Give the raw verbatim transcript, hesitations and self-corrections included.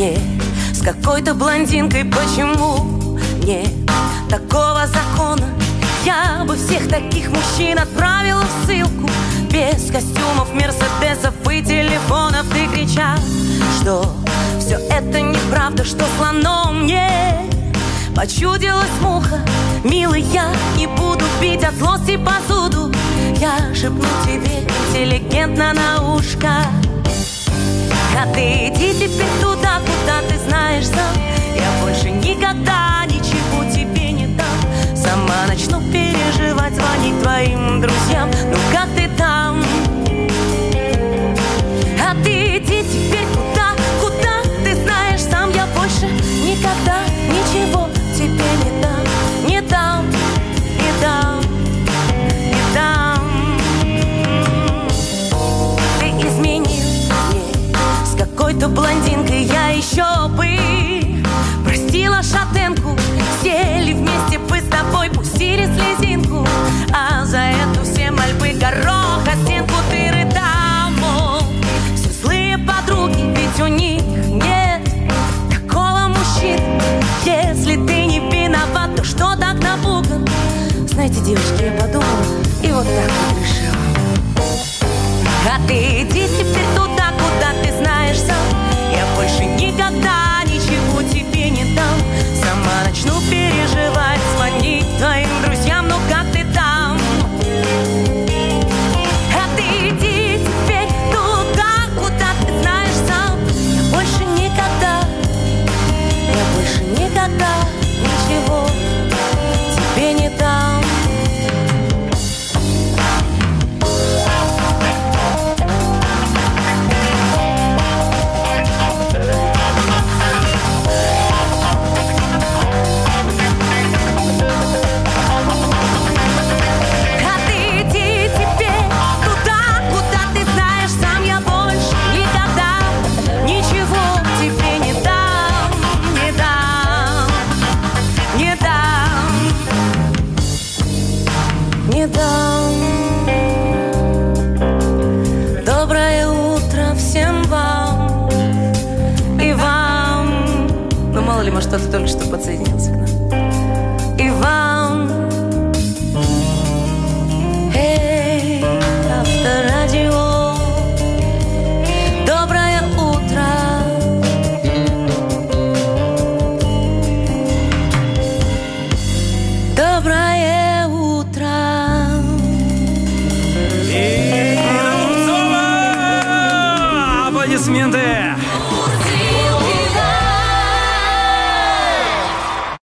мне с какой-то блондинкой? Почему нет такого закона? Я бы всех таких мужчин отправила в ссылку. Без костюмов, мерседесов и телефонов. Ты кричал, что все это неправда, что слоном мне почудилась муха. Милый, я не буду пить от злости посуду. Я шепну тебе интеллигентно на ушко. А ты иди теперь туда, куда ты знаешь сам. Я больше никогда ничего тебе не дам. Сама начну переживать, звонить твоим друзьям. Ну как ты там? А ты иди теперь туда, куда ты знаешь сам. Я больше никогда ничего тебе не дам. Не дам, не дам, не дам. Ты изменил мне с какой-то блондинкой. Я еще бы простила шатенку. Сели вместе бы с тобой, пустили слезинку. А за эту все мольбы гороха стенку ты рыдал, мол, все злые подруги, ведь у них нет такого мужчины. Если ты не виноват, то что так напуган? Знаете, девочки, я подумала и вот так вот решила. А ты иди теперь туда, куда ты знаешь сам. Я больше никогда ничего тебе не дам. Сама начну переживать, звонить твоим друзьям. Ну как ты там? А ты иди теперь туда, куда ты знаешь сам. Я больше никогда, я больше никогда ничего тебе не дам. Доброе утро всем вам и вам. Ну мало ли, может, кто-то только что подсоединился к нам. И вам. Эй, Авторадио. Доброе утро. Доброе утро. Аплодисменты!